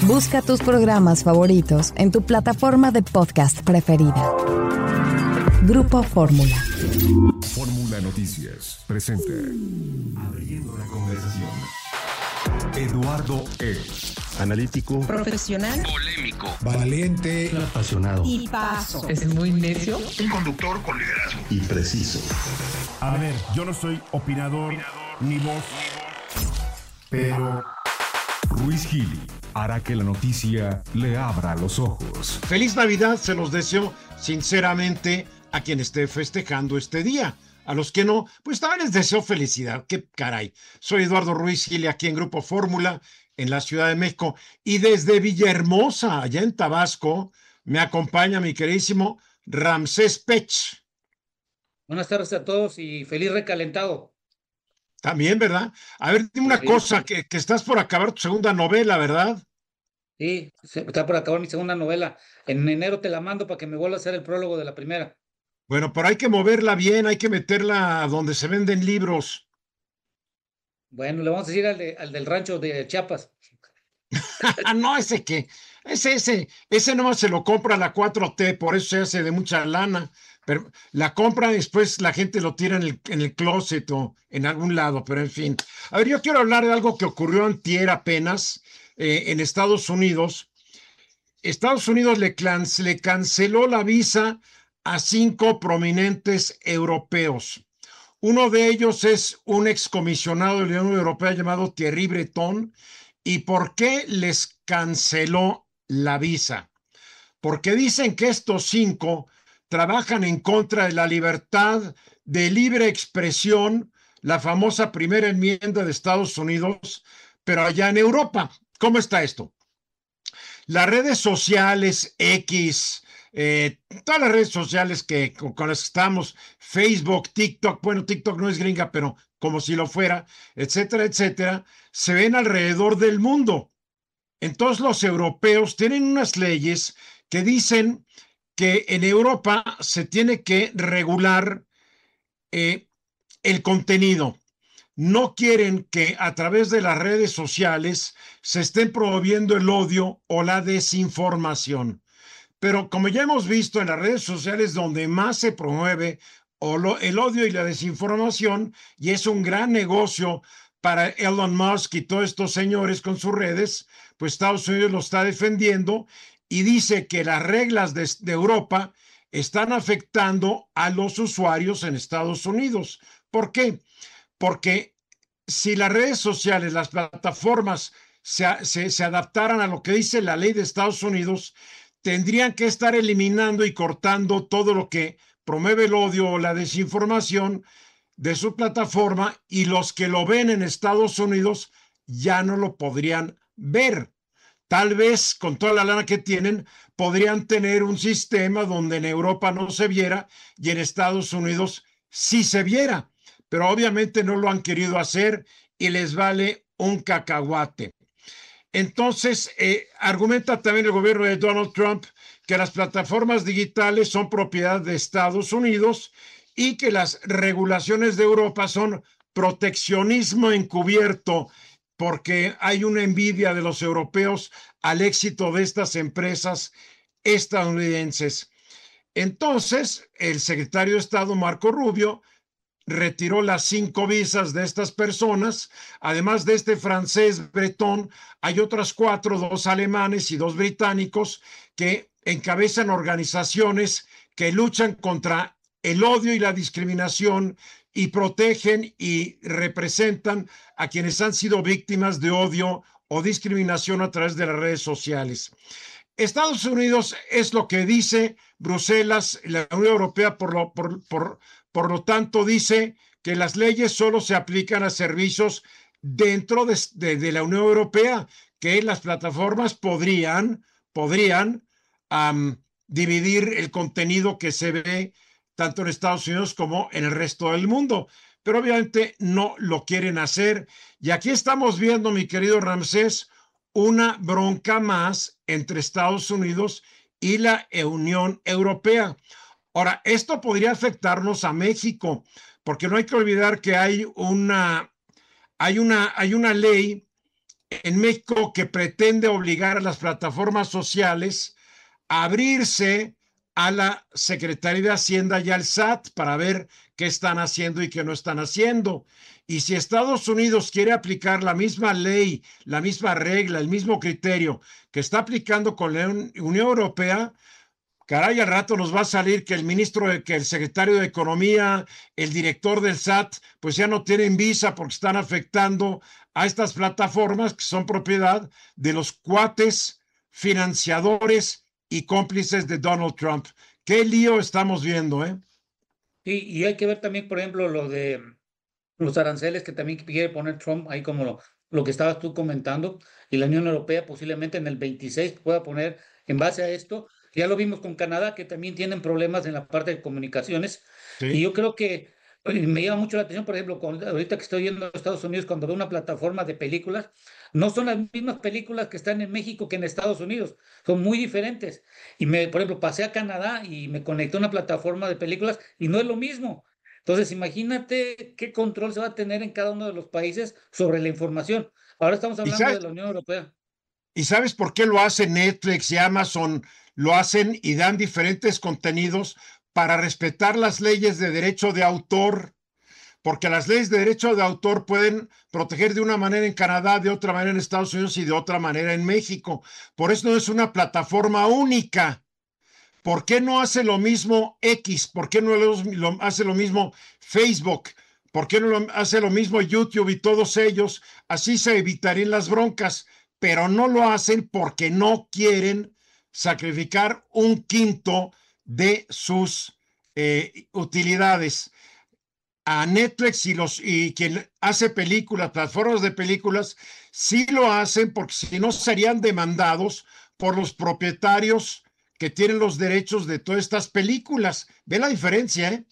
Busca tus programas favoritos en tu plataforma de podcast preferida. Grupo Fórmula. Fórmula Noticias presenta Abriendo la conversación. Eduardo H. Analítico, profesional, Polémico, valiente, apasionado y paso. Es muy necio. un conductor con liderazgo y preciso. A ver, yo no soy opinador ni voz, pero Ruiz Gili hará que la noticia le abra los ojos. Feliz Navidad, se los deseo sinceramente a quien esté festejando este día. A los que no, pues también les deseo felicidad. ¡Qué caray! Soy Eduardo Ruiz Gili, aquí en Grupo Fórmula, en la Ciudad de México. Y desde Villahermosa, allá en Tabasco, me acompaña mi queridísimo Ramsés Pech. Buenas tardes a todos y feliz recalentado. También, ¿verdad? A ver, dime una cosa, que estás por acabar tu segunda novela, ¿verdad? Sí, está por acabar mi segunda novela. En enero te la mando para que me vuelva a hacer el prólogo de la primera. Bueno, pero hay que moverla bien, hay que meterla a donde se venden libros. Bueno, le vamos a decir al del rancho de Chiapas. No, ese nomás se lo compra la 4T, por eso se hace de mucha lana, pero la compra y después la gente lo tira en el closet o en algún lado, pero en fin. A ver, yo quiero hablar de algo que ocurrió antier apenas en Estados Unidos. Estados Unidos le canceló la visa a 5 prominentes europeos. Uno de ellos es un excomisionado de la Unión Europea llamado Thierry Breton. ¿Y por qué les canceló la visa? Porque dicen que estos 5 trabajan en contra de la libertad de libre expresión, la famosa primera enmienda de Estados Unidos, pero allá en Europa. ¿Cómo está esto? Las redes sociales X, todas las redes sociales con las que estamos, Facebook, TikTok, bueno, TikTok no es gringa, pero como si lo fuera, etcétera, etcétera, se ven alrededor del mundo. Entonces los europeos tienen unas leyes que dicen que en Europa se tiene que regular el contenido. No quieren que a través de las redes sociales se estén promoviendo el odio o la desinformación. Pero como ya hemos visto en las redes sociales donde más se promueve el odio y la desinformación, y es un gran negocio para Elon Musk y todos estos señores con sus redes, pues Estados Unidos lo está defendiendo y dice que las reglas de Europa están afectando a los usuarios en Estados Unidos. ¿Por qué? Porque si las redes sociales, las plataformas se adaptaran a lo que dice la ley de Estados Unidos, tendrían que estar eliminando y cortando todo lo que promueve el odio o la desinformación de su plataforma, y los que lo ven en Estados Unidos ya no lo podrían ver. Tal vez con toda la lana que tienen podrían tener un sistema donde en Europa no se viera y en Estados Unidos sí se viera, pero obviamente no lo han querido hacer y les vale un cacahuate. Entonces, argumenta también el gobierno de Donald Trump que las plataformas digitales son propiedad de Estados Unidos y que las regulaciones de Europa son proteccionismo encubierto, porque hay una envidia de los europeos al éxito de estas empresas estadounidenses. Entonces, el secretario de Estado, Marco Rubio, retiró las 5 visas de estas personas. Además de este francés Breton, hay otras 4, 2 alemanes y 2 británicos que encabezan organizaciones que luchan contra el odio y la discriminación y protegen y representan a quienes han sido víctimas de odio o discriminación a través de las redes sociales. Estados Unidos es lo que dice Bruselas, la Unión Europea, por lo tanto, dice que las leyes solo se aplican a servicios dentro de la Unión Europea, que las plataformas podrían dividir el contenido que se ve tanto en Estados Unidos como en el resto del mundo, pero obviamente no lo quieren hacer. Y aquí estamos viendo, mi querido Ramsés, una bronca más entre Estados Unidos y la Unión Europea. Ahora, esto podría afectarnos a México, porque no hay que olvidar que hay una ley en México que pretende obligar a las plataformas sociales a abrirse a la Secretaría de Hacienda y al SAT para ver qué están haciendo y qué no están haciendo. Y si Estados Unidos quiere aplicar la misma ley, la misma regla, el mismo criterio que está aplicando con la Unión Europea, caray, al rato nos va a salir que que el secretario de Economía, el director del SAT, pues ya no tienen visa porque están afectando a estas plataformas que son propiedad de los cuates financiadores y cómplices de Donald Trump. Qué lío estamos viendo, ¿eh? Y hay que ver también, por ejemplo, lo de los aranceles que también quiere poner Trump, ahí como lo que estabas tú comentando, y la Unión Europea posiblemente en el 26 pueda poner en base a esto. Ya lo vimos con Canadá, que también tienen problemas en la parte de comunicaciones, y Sí. yo creo que me llama mucho la atención, por ejemplo, ahorita que estoy yendo a Estados Unidos, cuando veo una plataforma de películas, no son las mismas películas que están en México que en Estados Unidos, son muy diferentes. Por ejemplo, pasé a Canadá y me conecté a una plataforma de películas y no es lo mismo. Entonces, imagínate qué control se va a tener en cada uno de los países sobre la información. Ahora estamos ¿Y hablando de sabes, la Unión Europea. ¿Y sabes por qué lo hacen Netflix y Amazon? Lo hacen y dan diferentes contenidos para respetar las leyes de derecho de autor, porque las leyes de derecho de autor pueden proteger de una manera en Canadá, de otra manera en Estados Unidos y de otra manera en México. Por eso no es una plataforma única. ¿Por qué no hace lo mismo X? ¿Por qué no hace lo mismo Facebook? ¿Por qué no hace lo mismo YouTube y todos ellos? Así se evitarían las broncas, pero no lo hacen porque no quieren sacrificar un quinto de sus utilidades. A Netflix y quien hace películas, plataformas de películas, sí lo hacen porque si no serían demandados por los propietarios que tienen los derechos de todas estas películas. ¿Ve la diferencia, eh?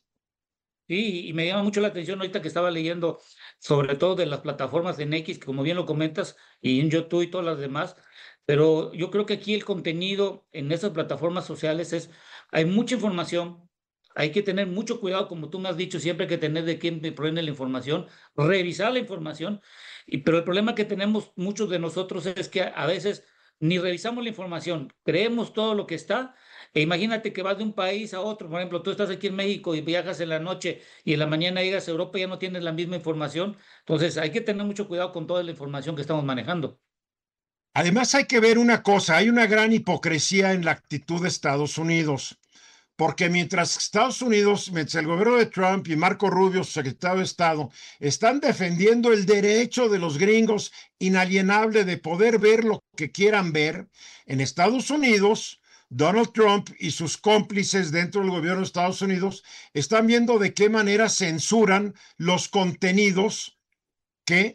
Sí, y me llama mucho la atención ahorita que estaba leyendo, sobre todo de las plataformas en X, que como bien lo comentas, y en YouTube y todas las demás, pero yo creo que aquí el contenido en esas plataformas sociales hay mucha información, hay que tener mucho cuidado, como tú me has dicho, siempre hay que tener de quién proviene la información, revisar la información, pero el problema que tenemos muchos de nosotros es que a veces ni revisamos la información, creemos todo lo que está. E imagínate que vas de un país a otro, por ejemplo, tú estás aquí en México y viajas en la noche y en la mañana llegas a Europa y ya no tienes la misma información. Entonces hay que tener mucho cuidado con toda la información que estamos manejando. Además hay que ver una cosa, hay una gran hipocresía en la actitud de Estados Unidos. Porque mientras mientras el gobierno de Trump y Marco Rubio, su secretario de Estado, están defendiendo el derecho de los gringos inalienable de poder ver lo que quieran ver, en Estados Unidos, Donald Trump y sus cómplices dentro del gobierno de Estados Unidos están viendo de qué manera censuran los contenidos que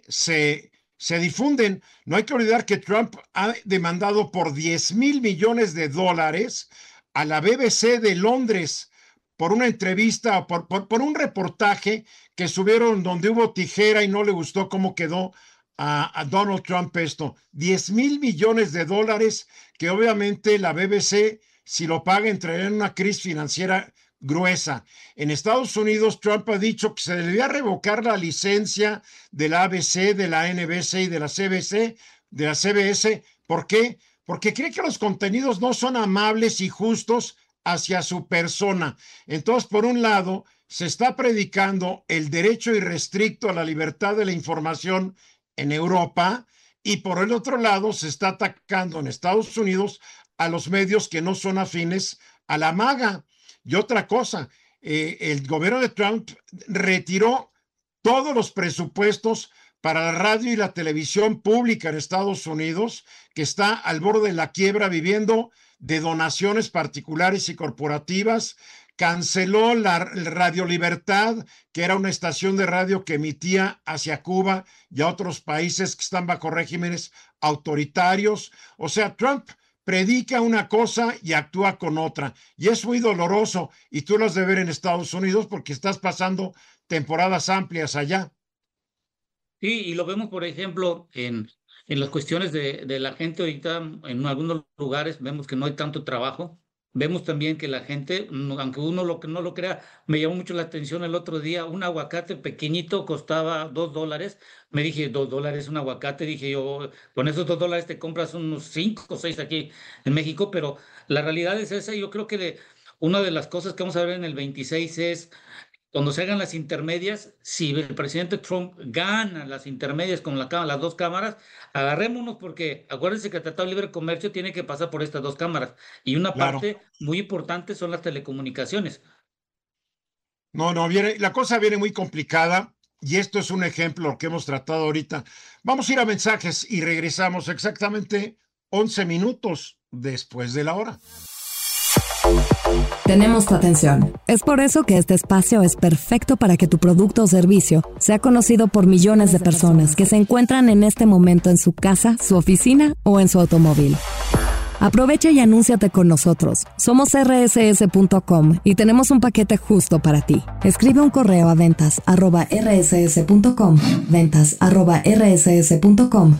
se difunden. No hay que olvidar que Trump ha demandado por $10,000 millones a la BBC de Londres por una entrevista, por un reportaje que subieron donde hubo tijera y no le gustó cómo quedó a Donald Trump esto. $10,000 millones que obviamente la BBC, si lo paga, entraría en una crisis financiera gruesa. En Estados Unidos, Trump ha dicho que se debía revocar la licencia de la ABC, de la NBC y de la CBC, de la CBS. ¿Por qué? Porque cree que los contenidos no son amables y justos hacia su persona. Entonces, por un lado, se está predicando el derecho irrestricto a la libertad de la información en Europa y por el otro lado se está atacando en Estados Unidos a los medios que no son afines a la MAGA. Y otra cosa, el gobierno de Trump retiró todos los presupuestos para la radio y la televisión pública en Estados Unidos, que está al borde de la quiebra, viviendo de donaciones particulares y corporativas. Canceló la Radio Libertad, que era una estación de radio que emitía hacia Cuba y a otros países que están bajo regímenes autoritarios. O sea, Trump predica una cosa y actúa con otra. Y es muy doloroso. Y tú lo has de ver en Estados Unidos porque estás pasando temporadas amplias allá. Sí, y lo vemos, por ejemplo, en las cuestiones de la gente ahorita, en algunos lugares vemos que no hay tanto trabajo, vemos también que la gente, aunque uno no lo crea, me llamó mucho la atención el otro día, un aguacate pequeñito costaba $2. Me dije, $2 un aguacate, dije yo, con esos $2 te compras unos 5 o 6 aquí en México, pero la realidad es esa. Yo creo que una de las cosas que vamos a ver en el 26 es cuando se hagan las intermedias, si el presidente Trump gana las intermedias con las dos cámaras, agarrémonos porque acuérdense que el Tratado de Libre Comercio tiene que pasar por estas dos cámaras y una Claro. parte muy importante son las telecomunicaciones. No, la cosa viene muy complicada y esto es un ejemplo lo que hemos tratado ahorita. Vamos a ir a mensajes y regresamos exactamente 11 minutos después de la hora. Tenemos tu atención. Es por eso que este espacio es perfecto para que tu producto o servicio sea conocido por millones de personas que se encuentran en este momento en su casa, su oficina o en su automóvil. Aprovecha y anúnciate con nosotros. Somos rss.com y tenemos un paquete justo para ti. Escribe un correo a ventas@rss.com, ventas@rss.com.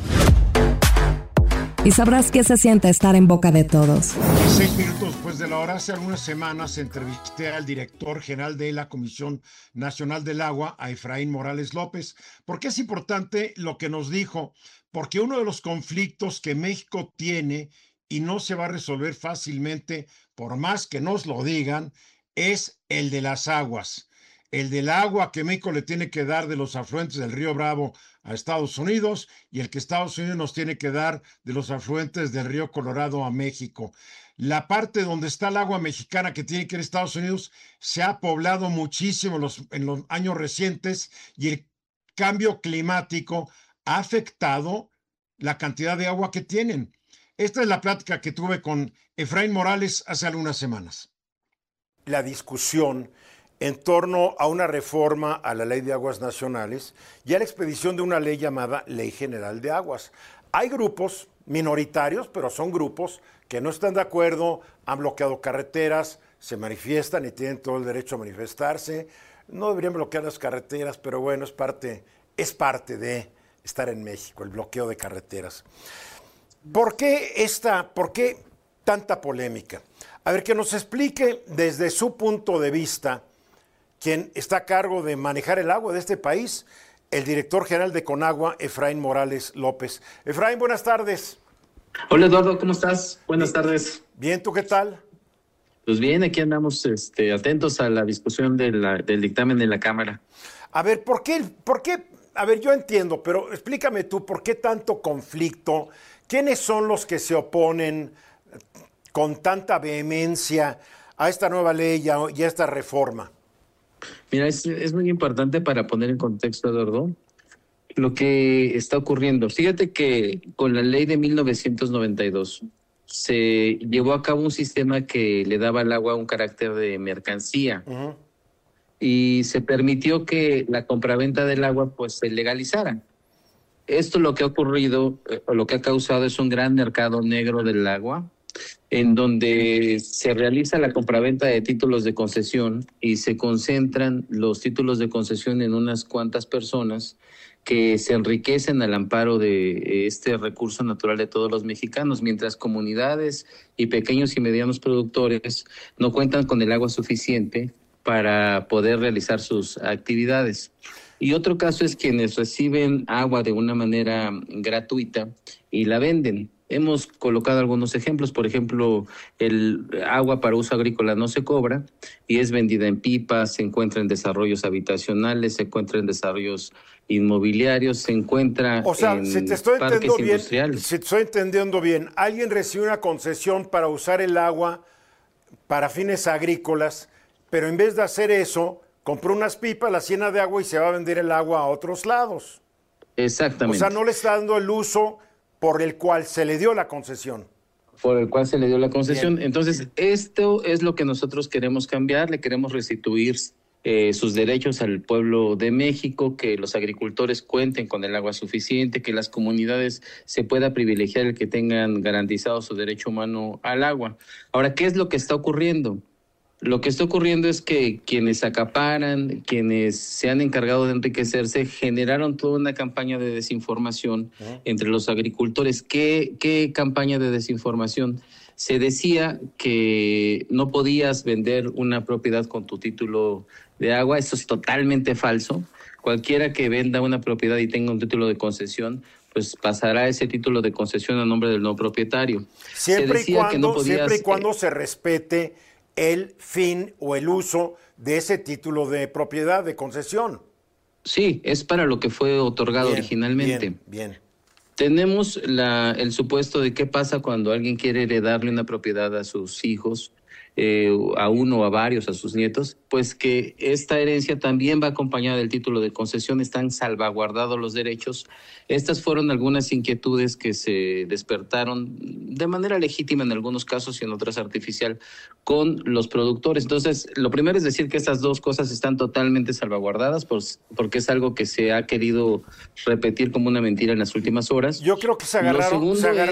Y sabrás qué se siente estar en boca de todos. 6 minutos después de la hora, hace algunas semanas entrevisté al director general de la Comisión Nacional del Agua, a Efraín Morales López. ¿Por qué es importante lo que nos dijo? Porque uno de los conflictos que México tiene y no se va a resolver fácilmente, por más que nos lo digan, es el de las aguas. El del agua que México le tiene que dar de los afluentes del río Bravo a Estados Unidos y el que Estados Unidos nos tiene que dar de los afluentes del río Colorado a México. La parte donde está el agua mexicana que tiene que ir a Estados Unidos se ha poblado muchísimo en los años recientes y el cambio climático ha afectado la cantidad de agua que tienen. Esta es la plática que tuve con Efraín Morales hace algunas semanas. La discusión en torno a una reforma a la Ley de Aguas Nacionales y a la expedición de una ley llamada Ley General de Aguas. Hay grupos minoritarios, pero son grupos que no están de acuerdo, han bloqueado carreteras, se manifiestan y tienen todo el derecho a manifestarse. No deberían bloquear las carreteras, pero bueno, es parte de estar en México, el bloqueo de carreteras. ¿Por qué tanta polémica? A ver, que nos explique desde su punto de vista quien está a cargo de manejar el agua de este país, el director general de Conagua, Efraín Morales López. Efraín, buenas tardes. Hola Eduardo, ¿cómo estás? Buenas tardes. Bien, ¿tú qué tal? Pues bien, aquí andamos atentos a la discusión del dictamen de la Cámara. A ver, ¿por qué? A ver, yo entiendo, pero explícame tú, ¿por qué tanto conflicto? ¿Quiénes son los que se oponen con tanta vehemencia a esta nueva ley y a esta reforma? Mira, es muy importante para poner en contexto, Eduardo, lo que está ocurriendo. Fíjate que con la ley de 1992 se llevó a cabo un sistema que le daba al agua un carácter de mercancía. Uh-huh. Y se permitió que la compraventa del agua pues se legalizara. Esto lo que ha ocurrido, o lo que ha causado es un gran mercado negro del agua, en donde se realiza la compraventa de títulos de concesión y se concentran los títulos de concesión en unas cuantas personas que se enriquecen al amparo de este recurso natural de todos los mexicanos, mientras comunidades y pequeños y medianos productores no cuentan con el agua suficiente para poder realizar sus actividades. Y otro caso es quienes reciben agua de una manera gratuita y la venden. Hemos colocado algunos ejemplos, por ejemplo, el agua para uso agrícola no se cobra y es vendida en pipas, se encuentra en desarrollos habitacionales, se encuentra en desarrollos inmobiliarios, se encuentra en parques industriales. Si te estoy entendiendo bien, alguien recibe una concesión para usar el agua para fines agrícolas, pero en vez de hacer eso, compró unas pipas, las llena de agua y se va a vender el agua a otros lados. Exactamente. O sea, no le está dando el uso por el cual se le dio la concesión. Por el cual se le dio la concesión. Bien. Entonces, esto es lo que nosotros queremos cambiar, le queremos restituir sus derechos al pueblo de México, que los agricultores cuenten con el agua suficiente, que las comunidades se pueda privilegiar el que tengan garantizado su derecho humano al agua. Ahora, ¿qué es lo que está ocurriendo? Lo que está ocurriendo es que quienes acaparan, quienes se han encargado de enriquecerse, generaron toda una campaña de desinformación entre los agricultores. ¿Qué campaña de desinformación? Se decía que no podías vender una propiedad con tu título de agua. Eso es totalmente falso. Cualquiera que venda una propiedad y tenga un título de concesión, pues pasará ese título de concesión a nombre del nuevo propietario. Siempre y cuando se respete el fin o el uso de ese título de propiedad, de concesión. Sí, es para lo que fue otorgado originalmente. Bien. Tenemos el supuesto de qué pasa cuando alguien quiere heredarle una propiedad a sus hijos, a uno o a varios, a sus nietos, pues que esta herencia también va acompañada del título de concesión, están salvaguardados los derechos. Estas fueron algunas inquietudes que se despertaron de manera legítima en algunos casos y en otras artificial con los productores. Entonces, lo primero es decir que estas dos cosas están totalmente salvaguardadas, pues, porque es algo que se ha querido repetir como una mentira en las últimas horas. Yo creo que se agarraron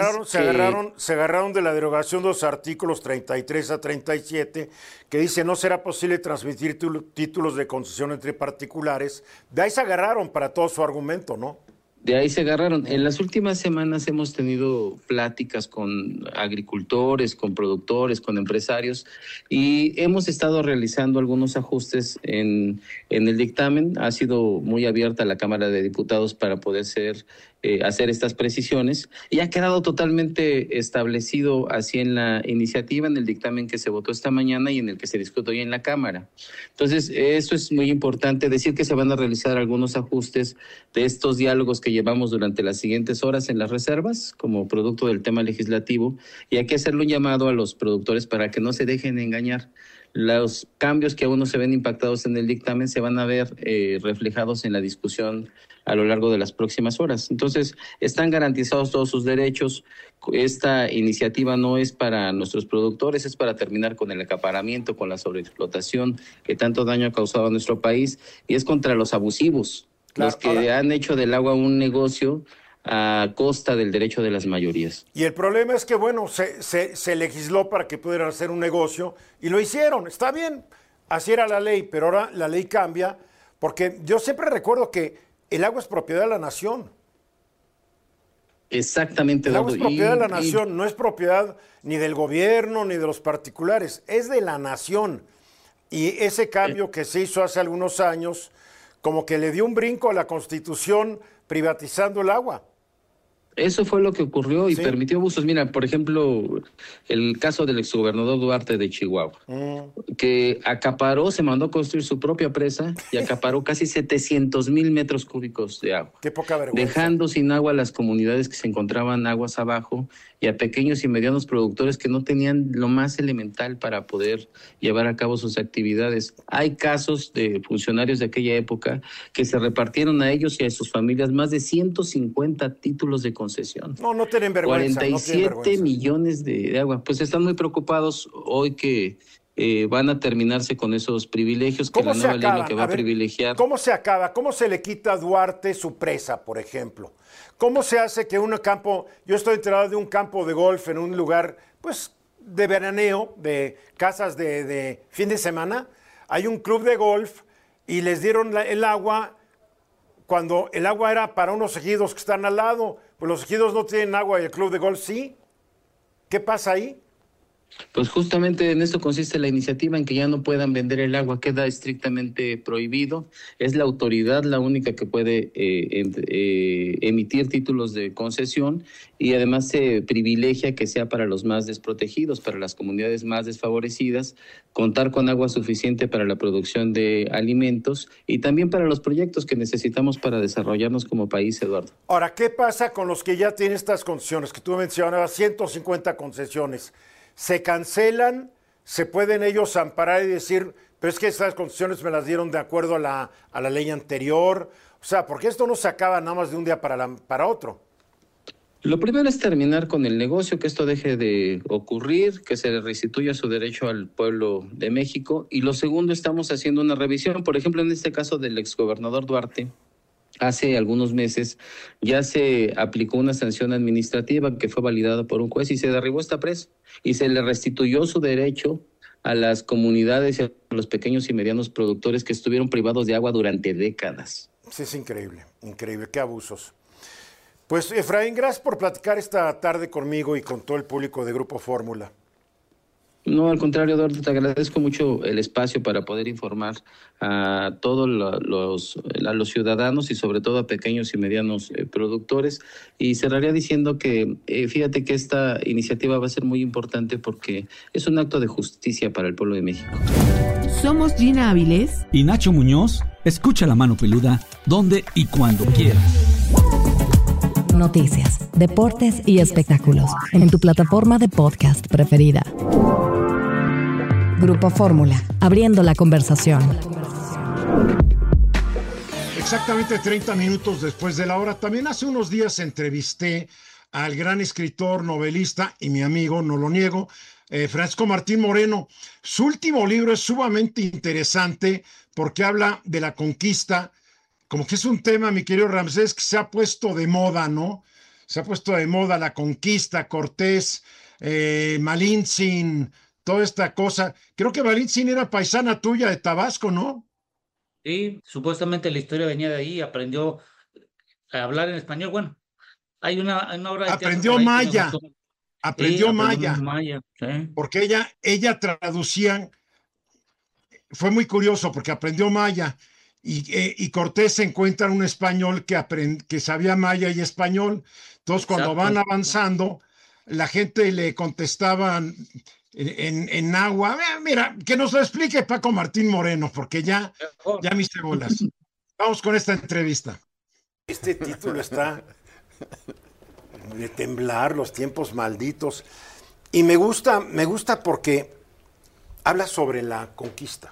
de la derogación de los artículos 33 a 37, que dice no será posible transmitir títulos de concesión entre particulares. De ahí se agarraron para todo su argumento, ¿no? De ahí se agarraron. En las últimas semanas hemos tenido pláticas con agricultores, con productores, con empresarios y hemos estado realizando algunos ajustes en el dictamen. Ha sido muy abierta la Cámara de Diputados para poder hacer estas precisiones y ha quedado totalmente establecido así en la iniciativa, en el dictamen que se votó esta mañana y en el que se discute hoy en la Cámara. Entonces, eso es muy importante, decir que se van a realizar algunos ajustes de estos diálogos que llevamos durante las siguientes horas en las reservas como producto del tema legislativo y hay que hacerle un llamado a los productores para que no se dejen engañar. Los cambios que aún no se ven impactados en el dictamen se van a ver reflejados en la discusión a lo largo de las próximas horas. Entonces, están garantizados todos sus derechos. Esta iniciativa no es para nuestros productores, es para terminar con el acaparamiento, con la sobreexplotación que tanto daño ha causado a nuestro país y es contra los abusivos, claro, los que han hecho del agua un negocio a costa del derecho de las mayorías. Y el problema es que, bueno, se legisló para que pudieran hacer un negocio y lo hicieron, está bien, así era la ley, pero ahora la ley cambia, porque yo siempre recuerdo que el agua es propiedad de la nación. Exactamente. El agua es propiedad de la nación, no es propiedad ni del gobierno ni de los particulares, es de la nación. Y ese cambio que se hizo hace algunos años, como que le dio un brinco a la Constitución privatizando el agua. Eso fue lo que ocurrió y permitió abusos. Mira, por ejemplo, el caso del exgobernador Duarte de Chihuahua, que acaparó, se mandó a construir su propia presa y acaparó casi 700,000 metros cúbicos de agua. Qué poca vergüenza. Dejando sin agua a las comunidades que se encontraban aguas abajo y a pequeños y medianos productores que no tenían lo más elemental para poder llevar a cabo sus actividades. Hay casos de funcionarios de aquella época que se repartieron a ellos y a sus familias más de 150 títulos de concesión. No tienen vergüenza. 47 millones de agua. Pues están muy preocupados hoy que van a terminarse con esos privilegios que la nueva ley lo que va a privilegiar. ¿Cómo se acaba? ¿Cómo se le quita a Duarte su presa, por ejemplo? ¿Cómo se hace que un campo, yo estoy enterado de un campo de golf en un lugar, pues, de veraneo, de casas de fin de semana, hay un club de golf y les dieron el agua cuando el agua era para unos ejidos que están al lado, pues los ejidos no tienen agua y el club de golf sí. ¿Qué pasa ahí? Pues justamente en eso consiste la iniciativa, en que ya no puedan vender el agua, queda estrictamente prohibido. Es la autoridad la única que puede emitir títulos de concesión y además se privilegia que sea para los más desprotegidos, para las comunidades más desfavorecidas, contar con agua suficiente para la producción de alimentos y también para los proyectos que necesitamos para desarrollarnos como país, Eduardo. Ahora, ¿qué pasa con los que ya tienen estas concesiones? Que tú mencionabas, 150 concesiones. Se cancelan, se pueden ellos amparar y decir, pero es que estas concesiones me las dieron de acuerdo a la ley anterior. O sea, porque esto no se acaba nada más de un día para otro. Lo primero es terminar con el negocio, que esto deje de ocurrir, que se le restituya su derecho al pueblo de México. Y lo segundo, estamos haciendo una revisión, por ejemplo, en este caso del exgobernador Duarte. Hace algunos meses ya se aplicó una sanción administrativa que fue validada por un juez y se derribó esta presa y se le restituyó su derecho a las comunidades y a los pequeños y medianos productores que estuvieron privados de agua durante décadas. Sí, es increíble, increíble, qué abusos. Pues Efraín, gracias por platicar esta tarde conmigo y con todo el público de Grupo Fórmula. No, al contrario, Eduardo, te agradezco mucho el espacio para poder informar a todos los ciudadanos y sobre todo a pequeños y medianos productores. Y cerraría diciendo que fíjate que esta iniciativa va a ser muy importante porque es un acto de justicia para el pueblo de México. Somos Gina Avilés y Nacho Muñoz. Escucha La Mano Peluda donde y cuando quieras. Noticias, deportes y espectáculos en tu plataforma de podcast preferida. Grupo Fórmula, abriendo la conversación. Exactamente 30 minutos después de la hora. También hace unos días entrevisté al gran escritor, novelista y mi amigo, no lo niego, Francisco Martín Moreno. Su último libro es sumamente interesante porque habla de la conquista, como que es un tema, mi querido Ramsés, que se ha puesto de moda, ¿no? Se ha puesto de moda la conquista, Cortés, Malintzin, toda esta cosa. Creo que Malintzin era paisana tuya de Tabasco, ¿no? Sí, supuestamente la historia venía de ahí, aprendió a hablar en español. Bueno, hay una obra de aprendió maya, aprendió maya, sí. Porque ella traducía, fue muy curioso porque aprendió maya y Cortés se encuentra un español que sabía maya y español. Entonces, cuando van avanzando, la gente le contestaban en agua. Mira, que nos lo explique Paco Martín Moreno, porque ya me hice bolas. Vamos con esta entrevista. Este título está de temblar, los tiempos malditos. Y me gusta porque habla sobre la conquista.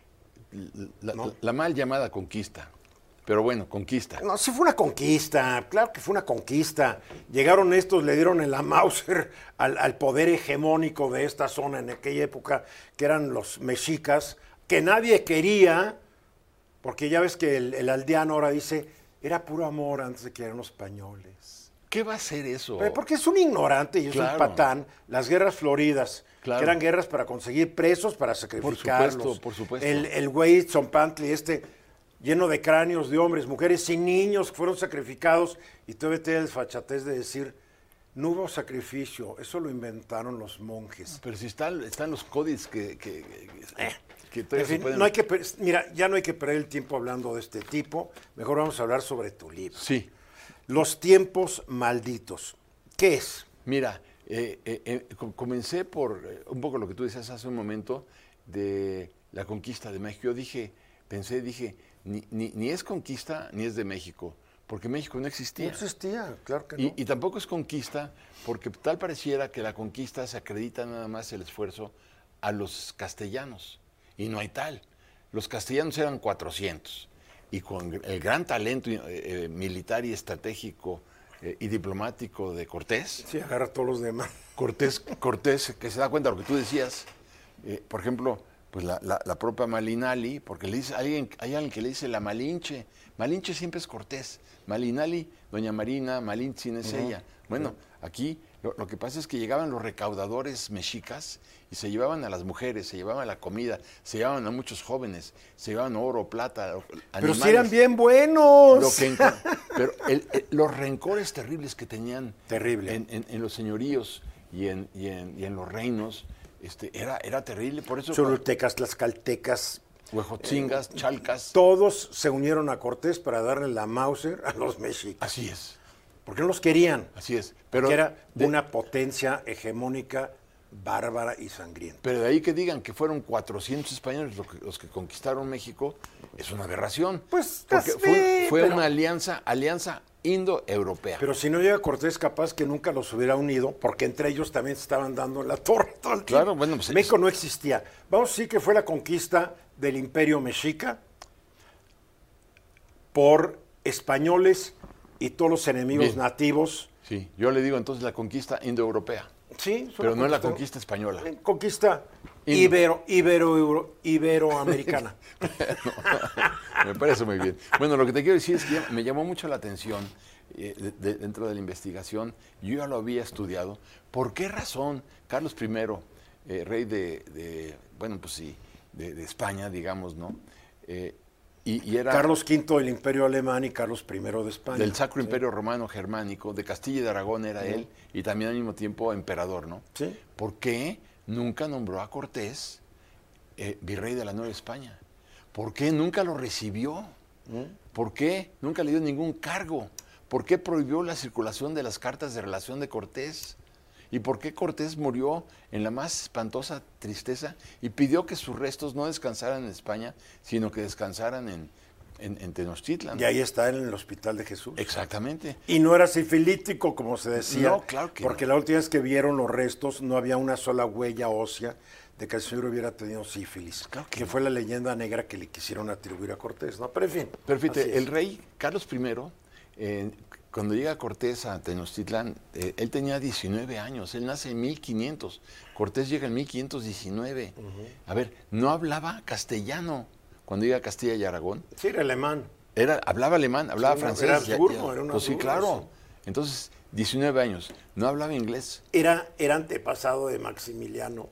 La mal llamada conquista. Pero bueno, conquista. No, sí fue una conquista, claro que fue una conquista. Llegaron estos, le dieron en la Mauser al poder hegemónico de esta zona en aquella época, que eran los mexicas, que nadie quería, porque ya ves que el aldeano ahora dice, era puro amor antes de que eran los españoles. ¿Qué va a ser eso? Porque es un ignorante y es un patán. Las guerras floridas, que eran guerras para conseguir presos, para sacrificarlos. Por supuesto. El güey Tzompantli, lleno de cráneos de hombres, mujeres sin niños que fueron sacrificados, y todavía te da el desfachatez de decir, no hubo sacrificio, eso lo inventaron los monjes. Pero si están los códices que en fin, no hay que, mira, ya no hay que perder el tiempo hablando de este tipo, mejor vamos a hablar sobre tu libro. Sí. Los tiempos malditos. ¿Qué es? Mira, comencé por un poco lo que tú decías hace un momento de la conquista de México. Yo dije, ni es conquista ni es de México, porque México no existía. No existía, claro que no. Y tampoco es conquista, porque tal pareciera que la conquista se acredita nada más el esfuerzo a los castellanos, y no hay tal. Los castellanos eran 400, y con el gran talento militar y estratégico y diplomático de Cortés. Sí, agarra a todos los demás. Cortés, que se da cuenta de lo que tú decías, por ejemplo, pues la propia Malinali, porque le dice, hay alguien que le dice la Malinche. Malinche siempre es Cortés. Malinali, doña Marina, Malintzin es ella. Bueno, aquí lo que pasa es que llegaban los recaudadores mexicas y se llevaban a las mujeres, se llevaban la comida, se llevaban a muchos jóvenes, se llevaban oro, plata, animales. Pero si eran bien buenos. Pero los rencores terribles que tenían Terrible. en los señoríos y en los reinos, era terrible. Por eso Cholultecas, tlaxcaltecas, huejotzingas, chalcas. Todos se unieron a Cortés para darle la Mauser a los mexicas. Así es. Porque no los querían. Así es. Porque era una potencia hegemónica, bárbara y sangrienta. Pero de ahí que digan que fueron 400 españoles los que conquistaron México, es una aberración. Pues porque fue una alianza indo-europea. Pero si no llega Cortés, capaz que nunca los hubiera unido, porque entre ellos también se estaban dando en la torre todo el tiempo. Claro, bueno, pues México no existía. Vamos a decir que fue la conquista del Imperio Mexica por españoles y todos los enemigos nativos. Sí, yo le digo entonces la conquista indoeuropea. Sí, pero no es la conquista española. Conquista iberoamericana. No, me parece muy bien. Bueno, lo que te quiero decir es que me llamó mucho la atención dentro de la investigación. Yo ya lo había estudiado. ¿Por qué razón Carlos I rey bueno, pues sí, de España, digamos, ¿no? Y era Carlos V del Imperio Alemán y Carlos I de España. del Sacro Imperio Romano Germánico, de Castilla y de Aragón era él, y también al mismo tiempo emperador, ¿no? Sí. ¿Por qué nunca nombró a Cortés virrey de la Nueva España? ¿Por qué nunca lo recibió? ¿Por qué nunca le dio ningún cargo? ¿Por qué prohibió la circulación de las cartas de relación de Cortés? ¿Y por qué Cortés murió en la más espantosa tristeza y pidió que sus restos no descansaran en España, sino que descansaran en Tenochtitlan? Y ahí está en el Hospital de Jesús. Exactamente. Y no era sifilítico, como se decía. No, claro que porque no. la última vez que vieron los restos no había una sola huella ósea de que el señor hubiera tenido sífilis. Claro que que no. fue la leyenda negra que le quisieron atribuir a Cortés, ¿no? Pero en fin. Pero fíjate, así es. el rey Carlos I, cuando llega Cortés a Tenochtitlan, él tenía 19 años, él nace en 1500, Cortés llega en 1519. A ver, no hablaba castellano cuando llega a Castilla y Aragón. Sí, era alemán. Hablaba alemán, hablaba Sí, francés. era Habsburgo, era un pues sí, Habsburgo, claro. sí. Entonces, 19 años, no hablaba inglés. Era antepasado de Maximiliano.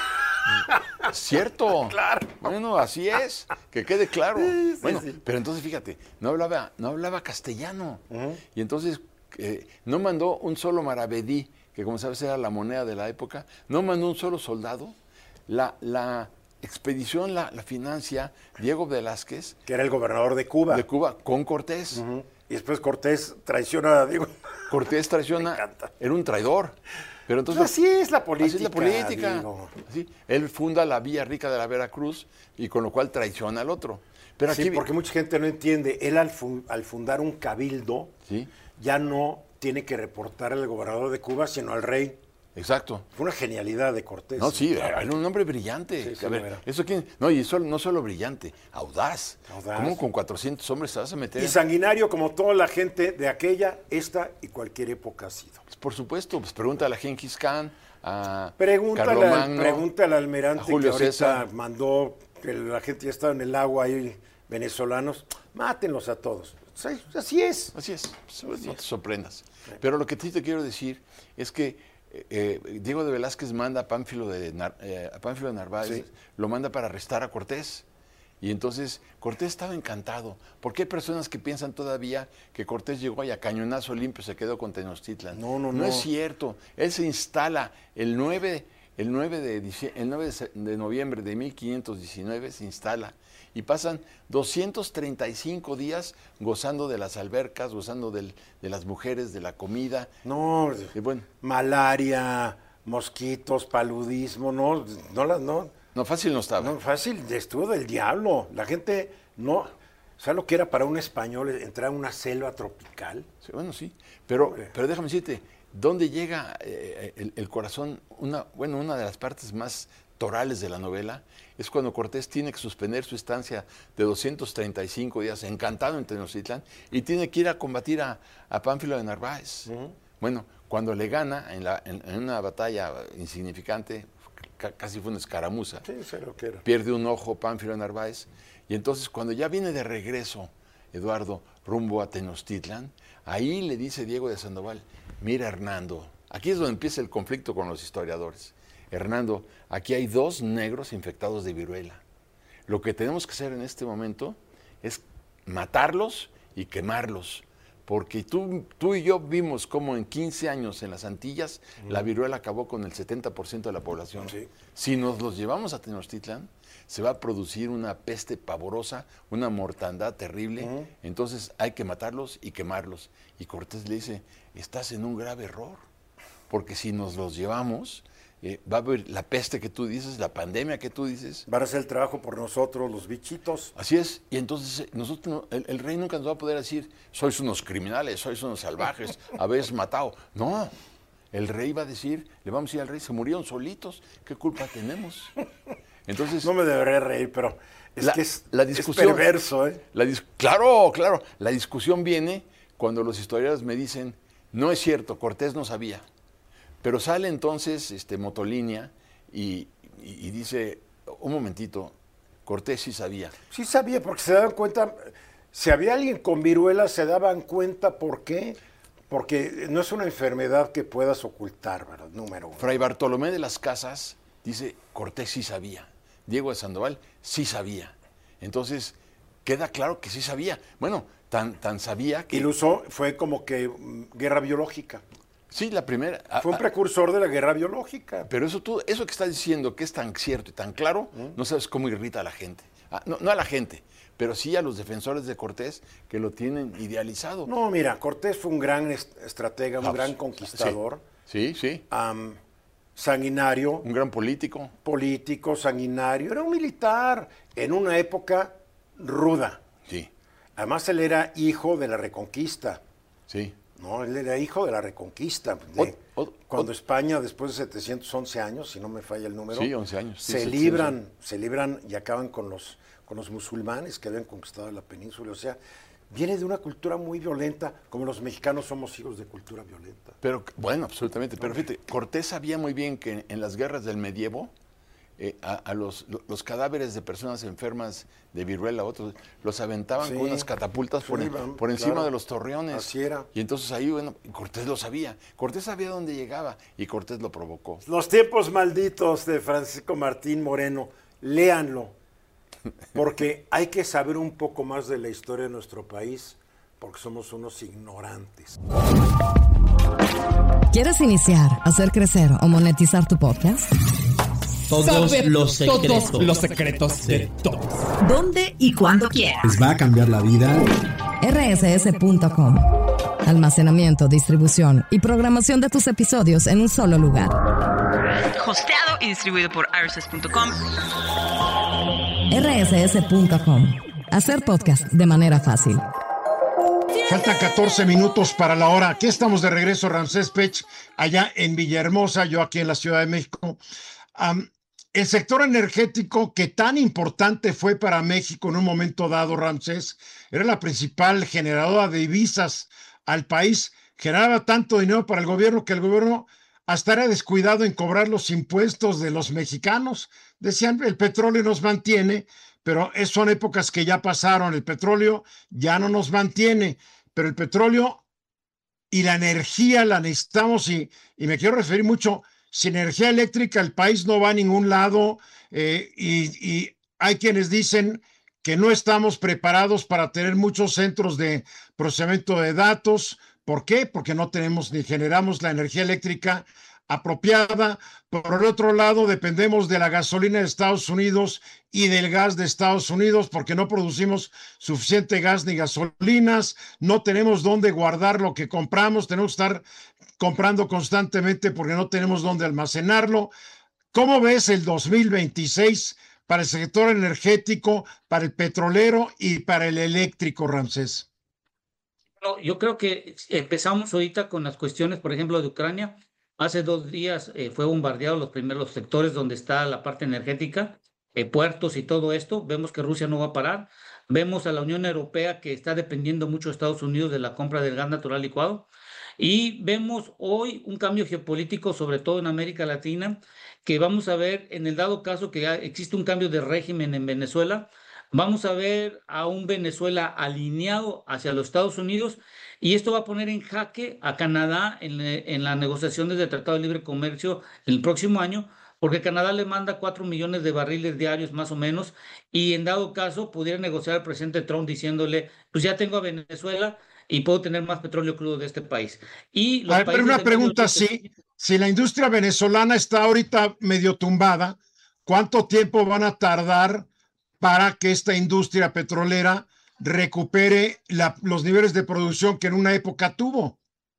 Cierto. Claro. Bueno, así es, que quede claro. Sí, bueno, sí. pero entonces fíjate, no hablaba castellano. Y entonces no mandó un solo maravedí, que como sabes era la moneda de la época, no mandó un solo soldado. La expedición la financia Diego Velázquez. Que era el gobernador de Cuba. De Cuba, con Cortés. Y después Cortés traiciona, digo. Cortés traiciona, Me encanta. era un traidor. Pero entonces, Así es la política. así es la política. digo. ¿Sí? Él funda la Villa Rica de la Veracruz y con lo cual traiciona al otro. Pero aquí, Sí, porque mucha gente no entiende. Él al fundar un cabildo, ¿sí? ya no tiene que reportar al gobernador de Cuba, sino al rey. Exacto. Fue una genialidad de Cortés. No, sí, era un hombre brillante. Sí, sí a ver, lo era. eso quién, no, y eso no solo brillante, audaz. Audaz. ¿Cómo con 400 hombres te vas a meter? Y sanguinario como toda la gente de aquella, esta y cualquier época ha sido. Pues, por supuesto, pues pregúntale a Genghis Khan, a Pregúntale, Carlomagno, pregúntale al almirante a Julio que ahorita César. mandó que la gente ya estaba en el agua ahí, venezolanos, mátenlos a todos. Sí, así es. Así es, pues, no te sorprendas. Pero lo que sí te quiero decir es que Diego de Velázquez manda a Pánfilo de Narváez, Sí. lo manda para arrestar a Cortés. Y entonces Cortés estaba encantado, porque hay personas que piensan todavía que Cortés llegó y a cañonazo limpio se quedó con Tenochtitlan. No es cierto. Él se instala el 9 de noviembre de 1519, se instala. Y pasan 235 días gozando de las albercas, gozando de las mujeres, de la comida. No, Y bueno, malaria, mosquitos, paludismo, no. no, fácil no estaba. No, fácil, estuvo del diablo. La gente no. ¿Sabes lo que era para un español entrar a una selva tropical? Sí, bueno, sí. Pero Hombre. déjame decirte, ¿dónde llega el corazón? Una de las partes más torales de la novela es cuando Cortés tiene que suspender su estancia de 235 días, encantado en Tenochtitlan, y tiene que ir a combatir a Pánfilo de Narváez. Bueno, cuando le gana en una batalla insignificante, casi fue una escaramuza, Sí, sé lo que era. pierde un ojo Pánfilo de Narváez, y entonces cuando ya viene de regreso, Eduardo, rumbo a Tenochtitlan, ahí le dice Diego de Sandoval, mira Hernando, aquí es donde empieza el conflicto con los historiadores. Hernando, aquí hay 2 negros infectados de viruela. Lo que tenemos que hacer en este momento es matarlos y quemarlos, porque tú y yo vimos cómo en 15 años en las Antillas la viruela acabó con el 70% de la población. Sí. Si nos los llevamos a Tenochtitlan, se va a producir una peste pavorosa, una mortandad terrible, entonces hay que matarlos y quemarlos. Y Cortés le dice, estás en un grave error, porque si nos los llevamos, va a haber la peste que tú dices, la pandemia que tú dices. Van a hacer el trabajo por nosotros, los bichitos. Así es, y entonces nosotros, el rey nunca nos va a poder decir, sois unos criminales, sois unos salvajes, habéis matado. No, el rey va a decir, le vamos a decir al rey, se murieron solitos, ¿qué culpa tenemos? Entonces, No me debería reír, pero es la discusión, es perverso, ¿eh? Claro, la discusión viene cuando los historiadores me dicen, no es cierto, Cortés no sabía. Pero sale entonces Motolinia y dice, un momentito, Cortés sí sabía. Sí sabía, porque se daban cuenta, si había alguien con viruela, se daban cuenta, ¿por qué? Porque no es una enfermedad que puedas ocultar, ¿verdad? Número 1. Fray Bartolomé de las Casas dice, Cortés sí sabía, Diego de Sandoval sí sabía. Entonces, queda claro que sí sabía. Bueno, tan sabía que... Y lo usó, fue como que guerra biológica. Sí, la primera... Fue un precursor de la guerra biológica. Pero eso que estás diciendo, que es tan cierto y tan claro, no sabes cómo irrita a la gente. No a la gente, pero sí a los defensores de Cortés que lo tienen idealizado. No, mira, Cortés fue un gran estratega, un gran conquistador. Sí. Sanguinario. Un gran político. Político, sanguinario. Era un militar en una época ruda. Sí. Además, él era hijo de la Reconquista. Sí. No, él era hijo de la Reconquista. Cuando España, después de 711 años, si no me falla el número, sí, 11 años. Se libran y acaban con los musulmanes que habían conquistado la península. O sea, viene de una cultura muy violenta, como los mexicanos somos hijos de cultura violenta. Pero, bueno, absolutamente. Pero fíjate, Cortés sabía muy bien que en las guerras del medievo, a los cadáveres de personas enfermas de viruela, otros, los aventaban con unas catapultas por encima de los torreones. Así era. Y entonces ahí, bueno, Cortés lo sabía. Cortés sabía dónde llegaba y Cortés lo provocó. Los tiempos malditos de Francisco Martín Moreno, léanlo, porque hay que saber un poco más de la historia de nuestro país, porque somos unos ignorantes. ¿Quieres iniciar, hacer crecer o monetizar tu podcast? Todos los secretos de todos. ¿Dónde y cuándo quieras? Les va a cambiar la vida. rss.com. Almacenamiento, distribución y programación de tus episodios en un solo lugar. Hosteado y distribuido por rss.com. rss.com. Hacer podcast de manera fácil. Faltan 14 minutos para la hora. Aquí estamos de regreso, Ramsés Pech, allá en Villahermosa, yo aquí en la Ciudad de México. El sector energético, que tan importante fue para México en un momento dado, Ramsés, era la principal generadora de divisas al país. Generaba tanto dinero para el gobierno que el gobierno hasta era descuidado en cobrar los impuestos de los mexicanos. Decían, el petróleo nos mantiene, pero son épocas que ya pasaron. El petróleo ya no nos mantiene, pero el petróleo y la energía la necesitamos y me quiero referir mucho. Sin energía eléctrica el país no va a ningún lado y hay quienes dicen que no estamos preparados para tener muchos centros de procesamiento de datos. ¿Por qué? Porque no tenemos ni generamos la energía eléctrica apropiada. Por el otro lado, dependemos de la gasolina de Estados Unidos y del gas de Estados Unidos porque no producimos suficiente gas ni gasolinas, no tenemos dónde guardar lo que compramos, tenemos que estar comprando constantemente porque no tenemos dónde almacenarlo. ¿Cómo ves el 2026 para el sector energético, para el petrolero y para el eléctrico, Ramsés? No, yo creo que empezamos ahorita con las cuestiones, por ejemplo, de Ucrania. Hace 2 días fue bombardeado los primeros sectores donde está la parte energética, puertos y todo esto. Vemos que Rusia no va a parar. Vemos a la Unión Europea que está dependiendo mucho de Estados Unidos de la compra del gas natural licuado. Y vemos hoy un cambio geopolítico, sobre todo en América Latina, que vamos a ver en el dado caso que existe un cambio de régimen en Venezuela. Vamos a ver a un Venezuela alineado hacia los Estados Unidos y esto va a poner en jaque a Canadá en las negociaciones del Tratado de Libre Comercio el próximo año, porque Canadá le manda 4 millones de barriles diarios más o menos y en dado caso pudiera negociar al presidente Trump diciéndole, pues ya tengo a Venezuela y puedo tener más petróleo crudo de este país. Y los pero una pregunta, si la industria venezolana está ahorita medio tumbada, ¿cuánto tiempo van a tardar para que esta industria petrolera recupere los niveles de producción que en una época tuvo?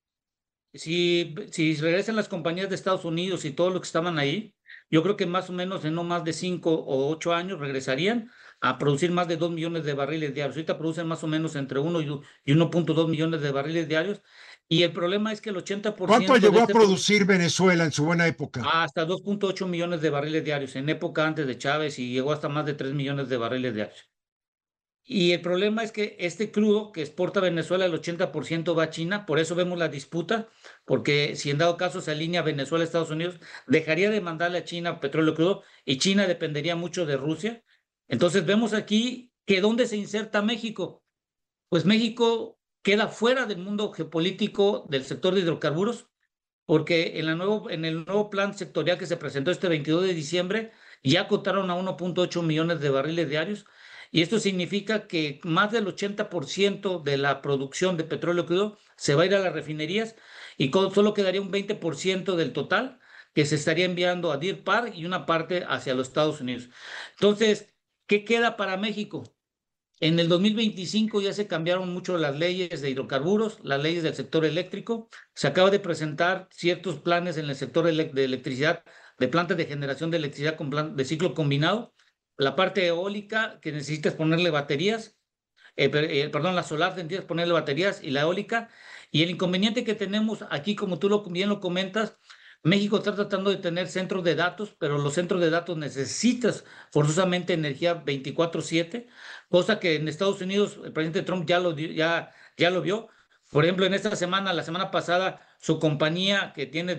Si regresan las compañías de Estados Unidos y todos los que estaban ahí, yo creo que más o menos en no más de 5 o 8 años regresarían a producir más de 2 millones de barriles diarios. Ahorita producen más o menos entre 1 y 1.2 millones de barriles diarios. Y el problema es que el 80%... ¿Cuánto llegó a producir Venezuela en su buena época? Hasta 2.8 millones de barriles diarios, en época antes de Chávez, y llegó hasta más de 3 millones de barriles diarios. Y el problema es que este crudo que exporta Venezuela, el 80% va a China, por eso vemos la disputa, porque si en dado caso se alinea Venezuela a Estados Unidos, dejaría de mandarle a China petróleo crudo y China dependería mucho de Rusia. Entonces vemos aquí que ¿dónde se inserta México? Pues México queda fuera del mundo geopolítico del sector de hidrocarburos porque en el nuevo plan sectorial que se presentó este 22 de diciembre, ya acotaron a 1.8 millones de barriles diarios, y esto significa que más del 80% de la producción de petróleo crudo se va a ir a las refinerías y solo quedaría un 20% del total que se estaría enviando a Deer Park y una parte hacia los Estados Unidos. Entonces, ¿qué queda para México? En el 2025 ya se cambiaron mucho las leyes de hidrocarburos, las leyes del sector eléctrico. Se acaba de presentar ciertos planes en el sector de electricidad, de plantas de generación de electricidad de ciclo combinado. La parte eólica, que necesitas ponerle baterías, perdón, la solar necesitas ponerle baterías y la eólica. Y el inconveniente que tenemos aquí, como tú bien lo comentas, México está tratando de tener centros de datos, pero los centros de datos necesitas forzosamente energía 24/7, cosa que en Estados Unidos el presidente Trump ya lo vio. Por ejemplo, en esta semana, la semana pasada, su compañía que tiene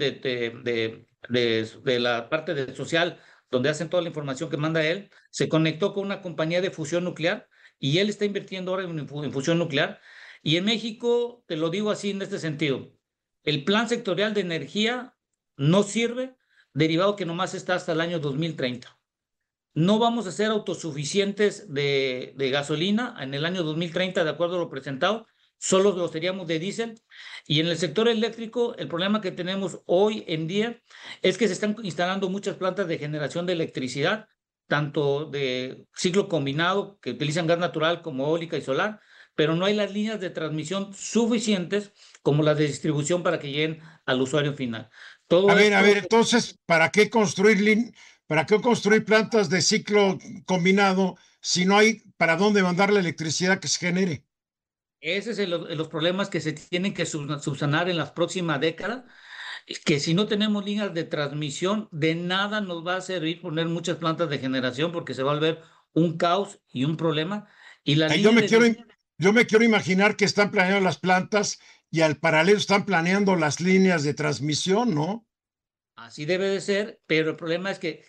de la parte de social, donde hacen toda la información que manda él, se conectó con una compañía de fusión nuclear y él está invirtiendo ahora en fusión nuclear. Y en México, te lo digo así en este sentido, el plan sectorial de energía no sirve, derivado que nomás está hasta el año 2030. No vamos a ser autosuficientes de gasolina en el año 2030, de acuerdo a lo presentado, solo lo seríamos de diésel. Y en el sector eléctrico, el problema que tenemos hoy en día es que se están instalando muchas plantas de generación de electricidad, tanto de ciclo combinado, que utilizan gas natural, como eólica y solar, pero no hay las líneas de transmisión suficientes como las de distribución para que lleguen al usuario final. A ver, entonces, ¿para qué construir plantas de ciclo combinado si no hay para dónde mandar la electricidad que se genere? Ese es los problemas que se tienen que subsanar en las próximas décadas, que si no tenemos líneas de transmisión, de nada nos va a servir poner muchas plantas de generación porque se va a volver un caos y un problema. Y yo me quiero imaginar que están planeando las plantas y al paralelo están planeando las líneas de transmisión, ¿no? Así debe de ser, pero el problema es que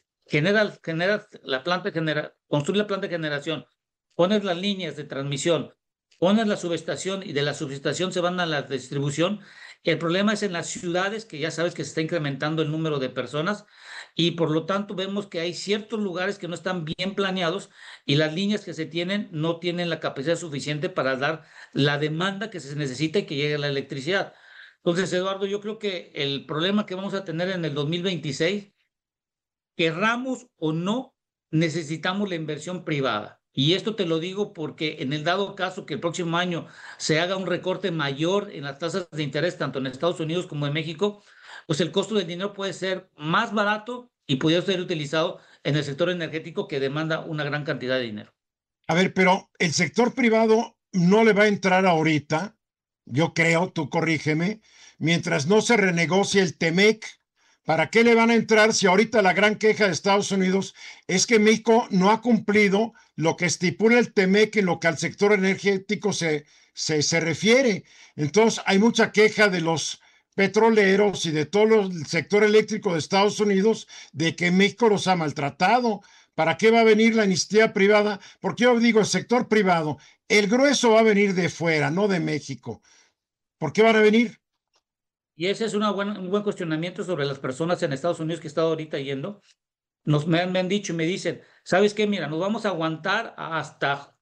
construir la planta de generación, pones las líneas de transmisión, pones la subestación y de la subestación se van a la distribución. El problema es en las ciudades, que ya sabes que se está incrementando el número de personas y por lo tanto vemos que hay ciertos lugares que no están bien planeados y las líneas que se tienen no tienen la capacidad suficiente para dar la demanda que se necesita y que llegue la electricidad. Entonces, Eduardo, yo creo que el problema que vamos a tener en el 2026, querramos o no, necesitamos la inversión privada. Y esto te lo digo porque en el dado caso que el próximo año se haga un recorte mayor en las tasas de interés, tanto en Estados Unidos como en México, pues el costo del dinero puede ser más barato y puede ser utilizado en el sector energético que demanda una gran cantidad de dinero. A ver, pero el sector privado no le va a entrar ahorita, yo creo, tú corrígeme, mientras no se renegocie el TEMEC. ¿Para qué le van a entrar si ahorita la gran queja de Estados Unidos es que México no ha cumplido lo que estipula el TEMEC en lo que al sector energético se refiere? Entonces hay mucha queja de los petroleros y de todo el sector eléctrico de Estados Unidos de que México los ha maltratado. ¿Para qué va a venir la iniciativa privada? Porque yo digo, el sector privado, el grueso va a venir de fuera, no de México. ¿Por qué van a venir? Y ese es un buen cuestionamiento sobre las personas en Estados Unidos que he estado ahorita yendo. Me han dicho y me dicen, ¿sabes qué? Mira, nos vamos a aguantar hasta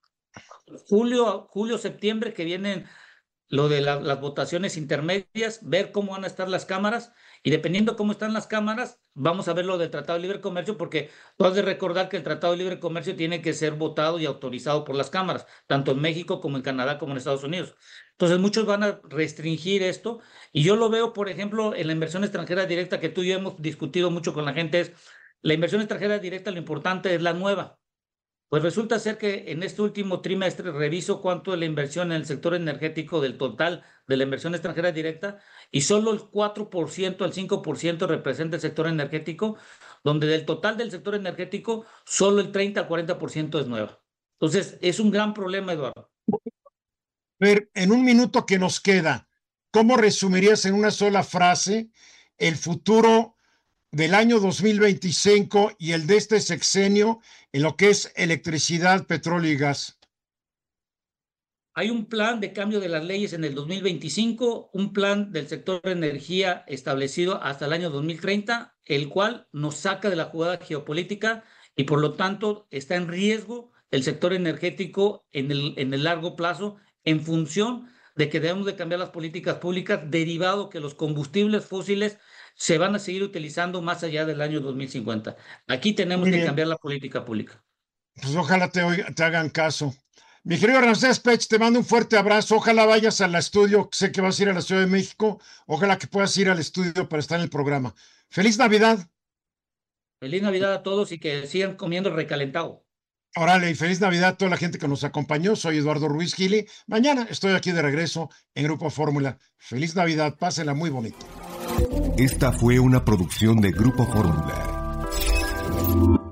julio, septiembre, que vienen lo de las votaciones intermedias, ver cómo van a estar las cámaras, y dependiendo cómo están las cámaras, vamos a ver lo del Tratado de Libre Comercio, porque tú has de recordar que el Tratado de Libre Comercio tiene que ser votado y autorizado por las cámaras, tanto en México como en Canadá como en Estados Unidos. Entonces muchos van a restringir esto, y yo lo veo, por ejemplo, en la inversión extranjera directa, que tú y yo hemos discutido mucho con la gente, es la inversión extranjera directa, lo importante es la nueva. Pues resulta ser que en este último trimestre reviso cuánto es la inversión en el sector energético del total de la inversión extranjera directa y solo el 4% al 5% representa el sector energético, donde del total del sector energético solo el 30 al 40% es nueva. Entonces es un gran problema, Eduardo. A ver, en un minuto que nos queda, ¿cómo resumirías en una sola frase el futuro del año 2025 y el de este sexenio en lo que es electricidad, petróleo y gas? Hay un plan de cambio de las leyes en el 2025, un plan del sector de energía establecido hasta el año 2030, el cual nos saca de la jugada geopolítica y por lo tanto está en riesgo el sector energético en el largo plazo en función de que debemos de cambiar las políticas públicas derivado que los combustibles fósiles se van a seguir utilizando más allá del año 2050. Aquí tenemos que cambiar la política pública. Pues ojalá te hagan caso. Mi querido Ramsés Pech, te mando un fuerte abrazo. Ojalá vayas al estudio. Sé que vas a ir a la Ciudad de México. Ojalá que puedas ir al estudio para estar en el programa. ¡Feliz Navidad! Feliz Navidad a todos y que sigan comiendo recalentado. Órale, y feliz Navidad a toda la gente que nos acompañó. Soy Eduardo Ruiz Gili. Mañana estoy aquí de regreso en Grupo Fórmula. Feliz Navidad, pásenla muy bonito. Esta fue una producción de Grupo Fórmula.